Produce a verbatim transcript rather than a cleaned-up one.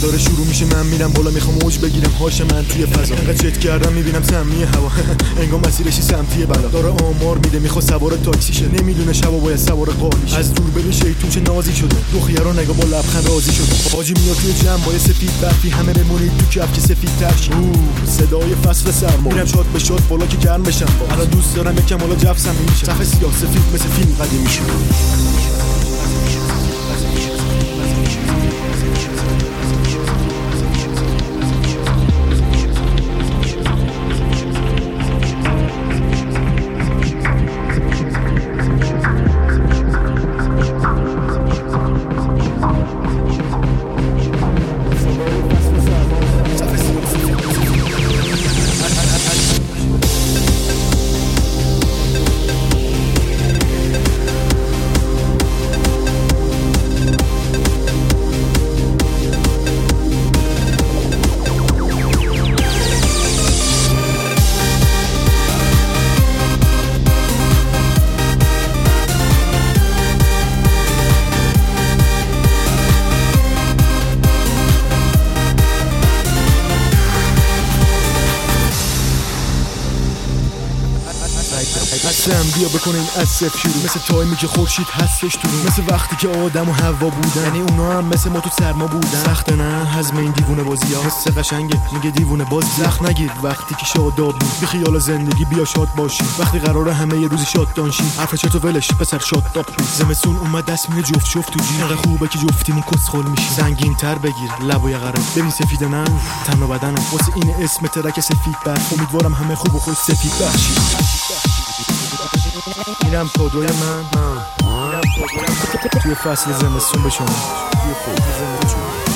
داره شروع میشه من میرم بالا میخوام اوج بگیرم هاش من توی فضا انقدر چت کردم میبینم سمی هوا انگار مسیرشی سمتی بالا داره آمار میده میخواد سوار تاکسی شه نمیدونه شبا باید سوار قالیش از دور ببین شیطون چه نازی شده دو خیارا نگاه با لبخند راضی شده حاجی میاد توی جمع با سفید برفی همه بمونید تو کف که سفید ترش صدای فصل سرما میرم شاد به شاد بالا که گرم بشم الان دوست دارم یکم حالا جفسم میشه صفحه سیاه سفید مثل فیلم قدیمی شد هستم بیا بکنیم از صفر شروع مثل تایمی که خورشید هستش تو رو مثل وقتی که آدم و هوا بودن یعنی اونا هم مثل ما تو سرما بودن سخت نه حزم این دیوونه بازی ها حس قشنگه میگه دیوونه باز زخم نگیر وقتی که شادابی بی خیال زندگی بیا شاد باشی وقتی قراره همه یه روزی شاد دانشی حرف چطور ولش پسر شاد داب زمستون اومد دست میره جفت جفت تو جی انقدر خوبه که جفتیمون کسخل میشی زنگین تر بگیر لبوی قرار ببین سفید نه تن و بدنم واسه این اسم ترک سفید بر امیدوارم همه خوب و خوش سفید باشی میرم تا دوی من توی فصل زمستون به شما توی فصل زمستون